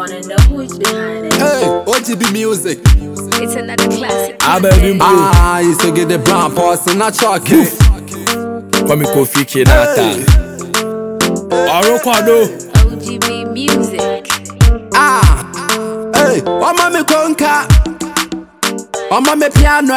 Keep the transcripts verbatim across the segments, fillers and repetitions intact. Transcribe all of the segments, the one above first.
wanna know who's behind it. Hey, O G B music. It's another classic. I baby Ah, you to get the brown person, not chalky. Kwame Kofi Kinata. Oro Kwado. O G B music. Ah, hey, Oma me conca. Oma me piano.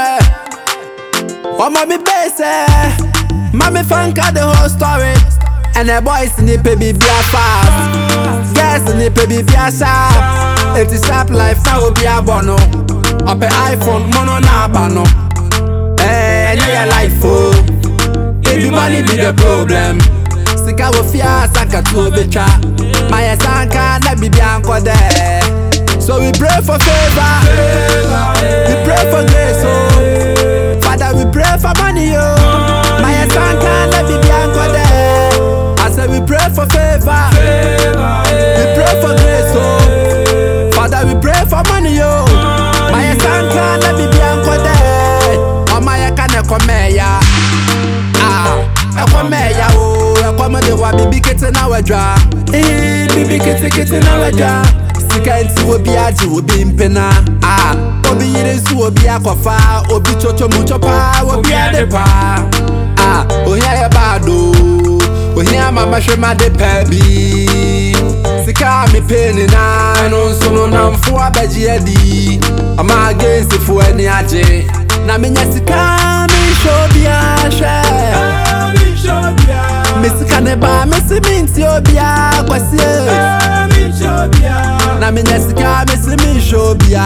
Oma me bass. Mommy funka the whole story. And the boys in the baby be a fast. Girls in the baby be a sharp. It is sharp life now will be a bono. Up an iPhone mono na bano. Hey, yeah life oh. Baby money be the problem. Sika wo fear saka to be cha. My sanka na be bianco there. So we pray for favor. We pray for grace oh. Father we pray for money oh. My sanka na be bianco there. I say we pray for favor. We pray for grace oh. Father we pray for money oh. My sanka na be bianco there. Oh my kana come ya. Ah, I come ya oh. I come de wa bibi kete na wedra. Eh, bibi kete kete na wedra. Sika nti obi aji obi mpena. Ah, obi yire su obi akofa, obi chocho mucho pa, obi adepa. Ah, oya ya bado. Oya mama shema de pebi. Sika mi peni na, no so na mfu abaji edi. Ama against fu eni aje. Na menya sika mi shobia share. Mi shobia. Misika neba misi minti obia kwasi. Mi shobia. Na menya sika misi mi shobia.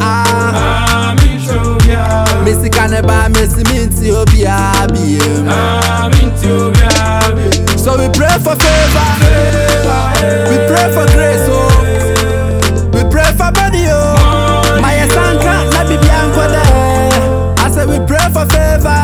Ah mi shobia. Misika neba misi minti obia biem. Ah minti obia biem. So we pray for favor. We pray for grace oh. We pray for money oh. My sanka na be bianco there. I say we pray for favor.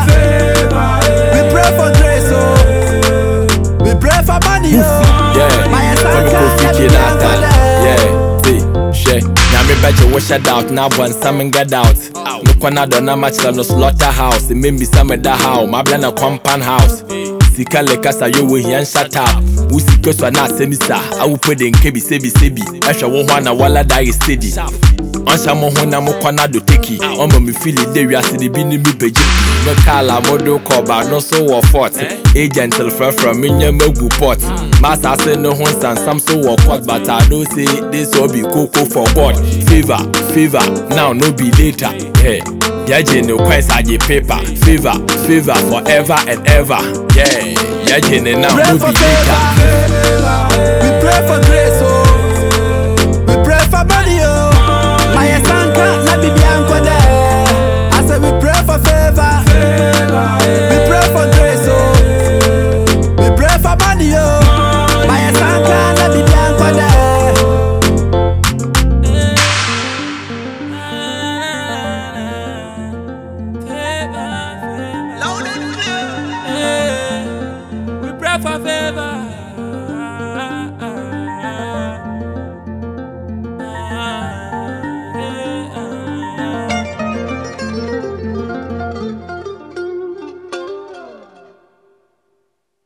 We pray for grace oh. We pray for money oh. Yeah. My Kwame sanka Kofi na be bianco Kinata. there. Yeah. See, she. Now me bet you wash it out. Now one salmon get out. No kwana dona match no slaughterhouse. It made me some of that how. My blend a compound house. Sika lekasa yo we yan shut up. We sika so na semisa. I will put in kebi sebi sebi. Esha wo ho na wala die steady. Ansha mo ho na mo kwana do teki. Omo me feel it dey we ase dey bi ni mi beje. No kala modo koba no so wo fort. Agent telefon from me magu pot. Master say no ho san sam so wo court, but I know say this will be cocoa for God. Favor, favor, now no be later. Hey. Yaje no quest I paper. Favor, favor forever and ever. Yeah, yaje now Pray no for be favor. later. We pray for grace oh. We pray for money oh. My sanka na be bianco there. I say we pray for favor. We pray for grace oh. We pray for money oh. My sanka na be bianco there. Loud and clear. We pray for favor.